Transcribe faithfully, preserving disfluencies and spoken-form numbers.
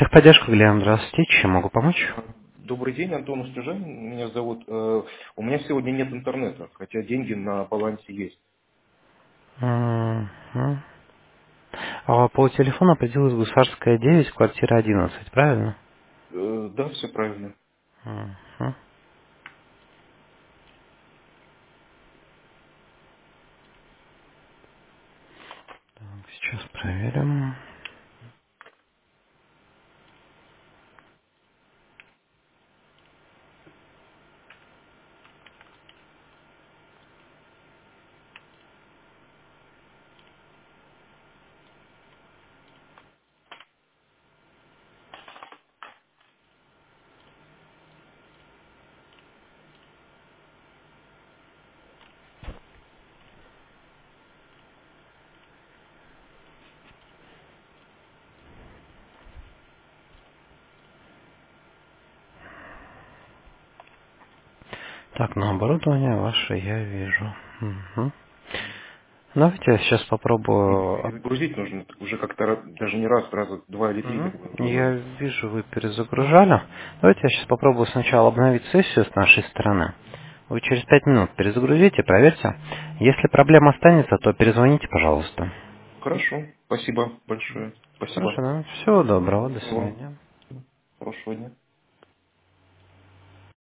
Техподдержка, Глеб, здравствуйте. Чем могу помочь? А, Добрый день, Антон Устюжанин меня зовут. Э, У меня сегодня нет интернета, хотя деньги на балансе есть. Мгм. А по телефону определилась Гусарская девять, квартира одиннадцать, правильно? Э, Да, все правильно. Мгм. Так, сейчас проверим. Так, на оборудование ваше я вижу. Мгм. Давайте я сейчас И попробую. перезагрузить нужно уже как-то ра- даже не раз, раза два или три Мгм. такое Я было. вижу, вы перезагружали. Давайте я сейчас попробую сначала обновить сессию с нашей стороны. Вы через пять минут перезагрузите, проверьте. Если проблема останется, то перезвоните, пожалуйста. Хорошо, спасибо большое. Хорошо, Спасибо. да? Всего доброго, до Всего вам свидания. хорошего дня.